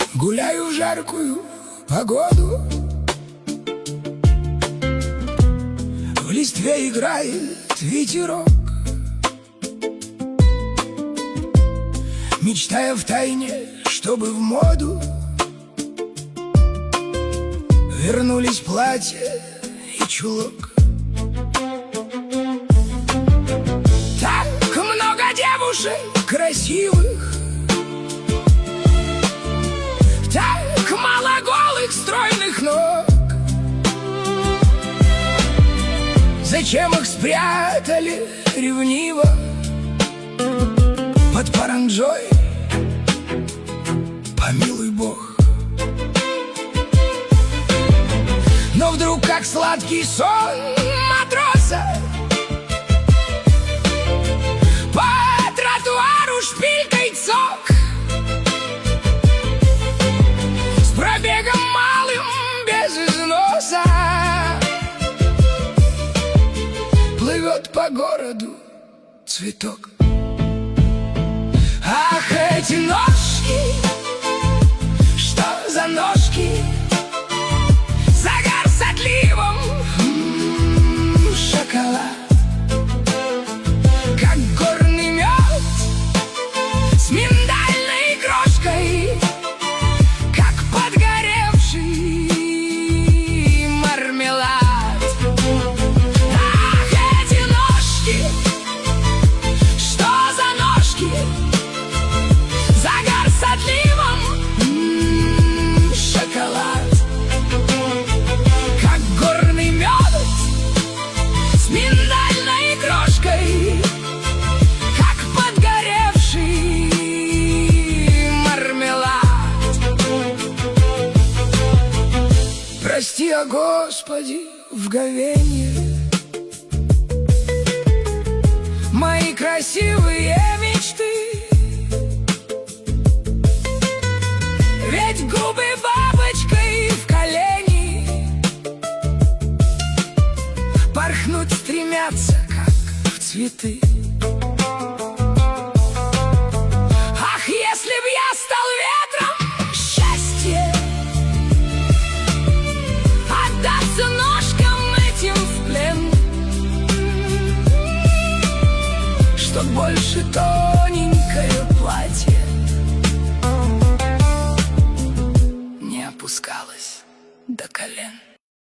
Гуляю в жаркую погоду, в листве играет ветерок, мечтая втайне, чтобы в моду вернулись платье и чулок. Так много девушек красивых, так мало голых стройных ног. Зачем их спрятали ревниво под паранджой? Помилуй Бог. Но вдруг, как сладкий сон матроса, по тротуару шпилькой цок, с пробегом малым без износа, плывет по городу цветок. Ах, эти ножки, что за ножки, загар с отливом, шоколад, как горный мед с миндальной крошкой, как подгоревший мармелад. Ах, эти ножки, что за ножки, загар с отливом, шоколад, как горный мед с миндальной крошкой, как подгоревший мармелад. Прости, о Господи, в говенье мои красивые мечты, ведь губы бабочкой в колени порхнуть стремятся, как в цветы. Ах, если б я стал ветром счастья, отдаться ножкам этим в плен, чтоб больше тоненькое платье не опускалась до колен.